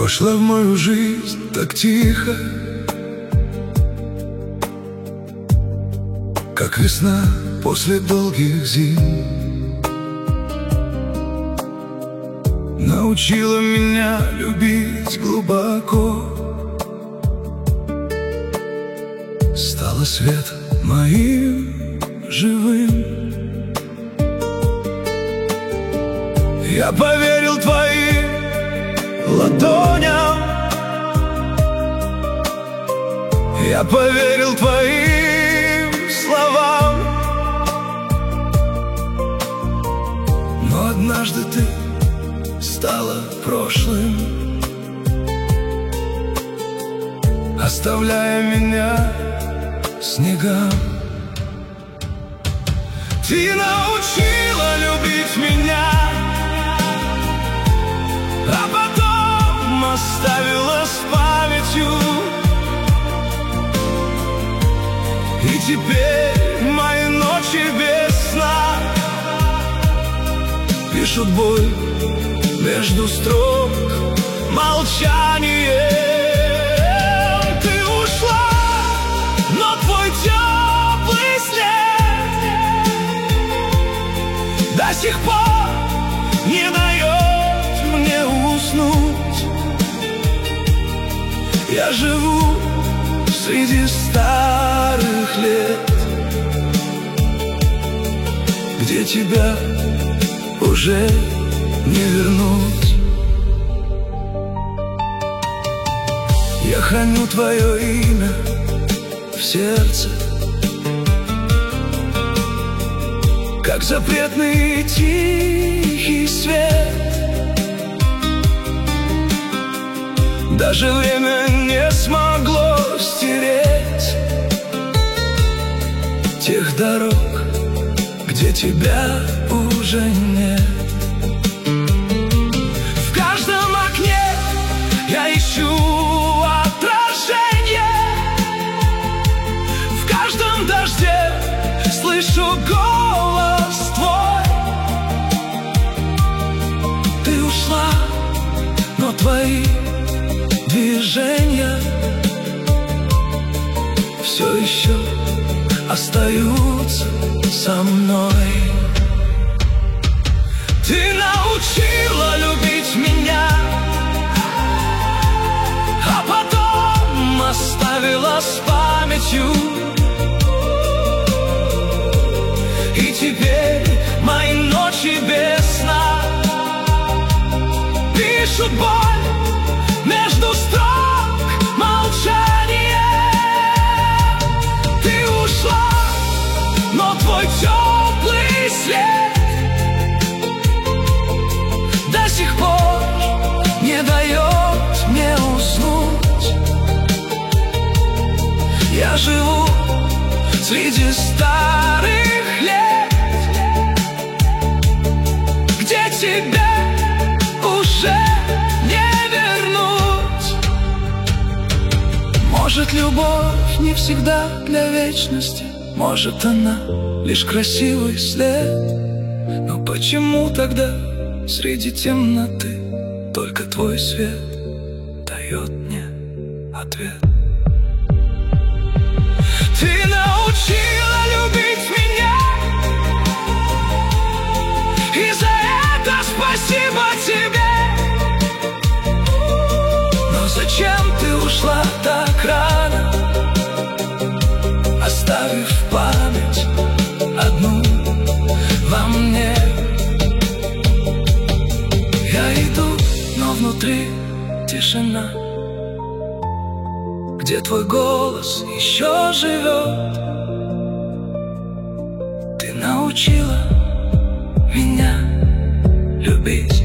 вошла в мою жизнь так тихо, как весна после долгих зим. Научила меня любить глубоко, стала светом моим живым. Я поверил твоим ладоням, я поверил твоим словам, но однажды ты стала прошлым, оставляя меня снегам. Ты научила любить меня, а потом оставила с памятью. И теперь мои ночи без сна пишут боль между строк молчанием. Ты ушла, но твой теплый след до сих пор не дает мне уснуть. Я живу среди старых лет, где тебя уже не вернуть. Я храню твое имя в сердце, как запретный тихий свет. Даже время не смогло стереть тех дорог, где тебя уже нет. В каждом окне я ищу отражение, в каждом дожде слышу голос твой. Ты ушла, но твои движения все еще остаются со мной. Ты научила любить меня, а потом оставила с памятью. И теперь мои ночи без сна пишут боль между строк молчания. Ты ушла, но твой теплый след до сих пор не дает мне уснуть. Я живу среди старых лет, где тебя уже не вернуть. Может, любовь не всегда для вечности, может, она лишь красивый след. Но почему тогда среди темноты только твой свет дает мне ответ? Ты научила любить меня, и за это спасибо тебе. Но зачем ты ушла так рано, оставив память одну во мне? Я иду, но внутри тишина, где твой голос еще живет. Ты научила меня любить.